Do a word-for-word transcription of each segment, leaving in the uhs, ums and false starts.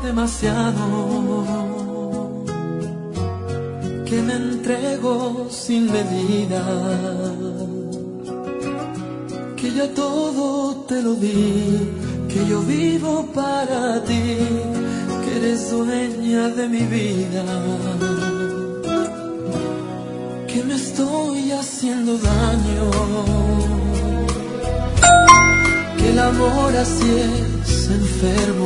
demasiado, que me entrego sin medida, que ya todo te lo di, que yo vivo para ti, que eres dueña de mi vida, que me estoy haciendo daño, que el amor así es enfermo,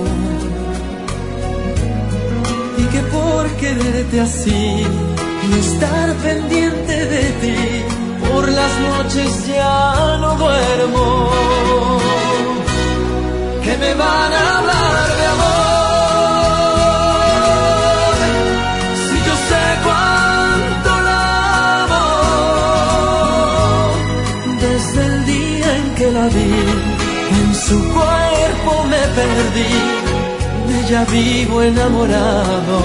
y que por quererte así y estar pendiente de ti, por las noches ya no duermo, que me van a hablar de amor, si yo sé cuánto la amo, desde el día en que la vi, en su cuerpo me perdí, de ella vivo enamorado,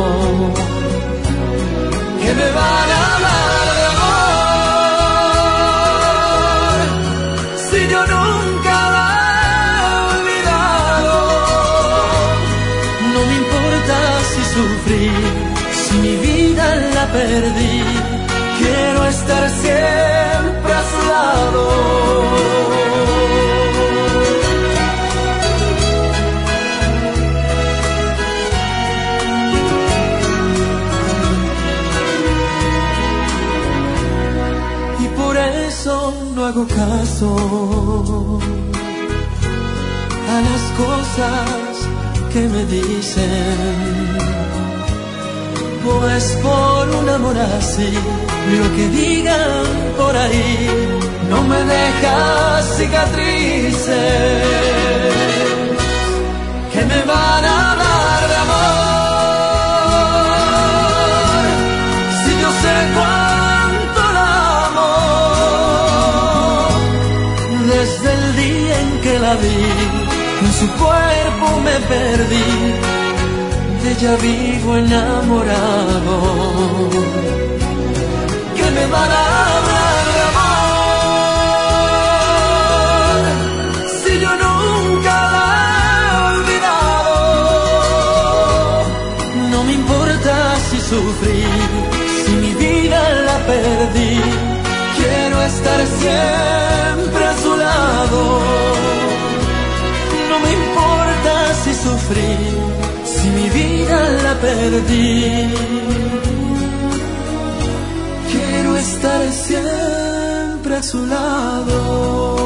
que me van a hablar de amor, si yo nunca la he olvidado, no me importa si sufrí, si mi vida la perdí, quiero estar siempre a su lado. No hago caso a las cosas que me dicen, pues por un amor así, lo que digan por ahí no me deja cicatrices, que me van a hablar de amor, si yo sé cuánto la amo. Desde el día en que la vi, en su cuerpo me perdí, de ella vivo enamorado, que me van a hablar de amor, si yo nunca la he olvidado, no me importa si sufrí, si mi vida la perdí, quiero estar siempre a su lado, no me importa si sufrí, si mi vida la perdí, quiero estar siempre a su lado.